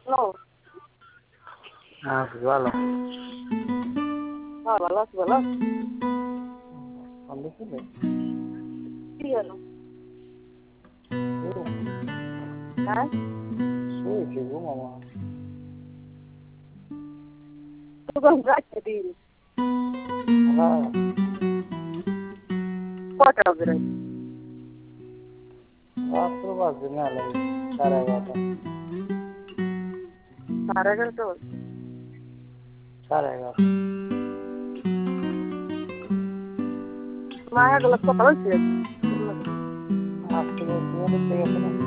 Hello. হ্যাঁ, ভালো। হ্যাঁ, ভালো আছি, ভালো আছি। ফোন দিছিলে? কি হলো? ঘুম? হ্যাঁ? শুয়েছি, ঘুমাবো। তখন রাখতে দিন। হ্যাঁ, কয়টা বাজে রাত? রাত্র বাজে মেলা, 11:30। 11:30 বাজে। 11:30। মায়া গেল সকাল হয়েছে। আজকে ঘুম উঠতে গেছে না?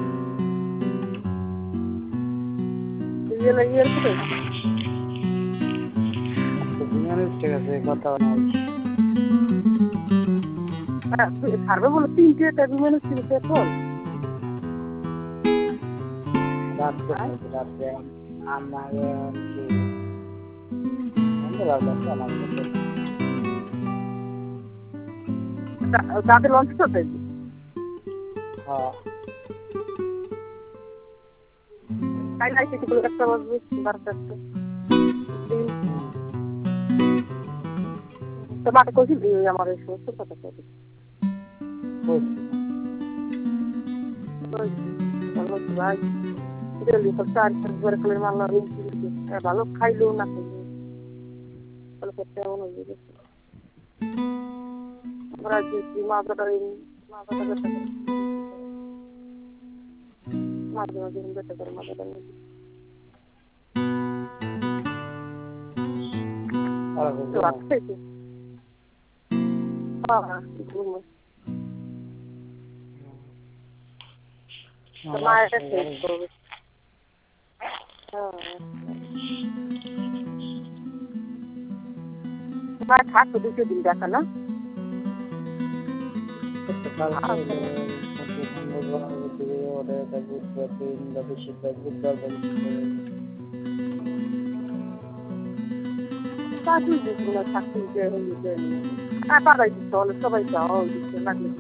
ইয়ের কোথায়? ঘুমিয়ে উঠতে গেছে, কথা নাই। ছাড়বে বলে 3টা বিমানের ছিল এখন। রাত্রে খাইছে, রাত্রে আমাকে আমার মতো তাদের লঞ্চ করতে হ্যাঁ, তাই নাই কিছু বলে 1টা বাজবে 12টা তো মাকে কইছি আমার এই সমস্ত কথা কইছি ভাই দিল্লি তো 4-5 করে মারলা ভালো খাইলো না খাইলো তাহলে করতে এমন হয়ে গেছে আমরা যে মাথাটা ব্যথা করে মাঝে মাঝে ব্যথা করে মাথাটা তো আসছে ঘুম মায়ের শেষ করবে মায়ের থাকতো 2 দিন দেখা না থাকতে পারাই দিতে হলে সবাই যাওয়া দিচ্ছে লাগলে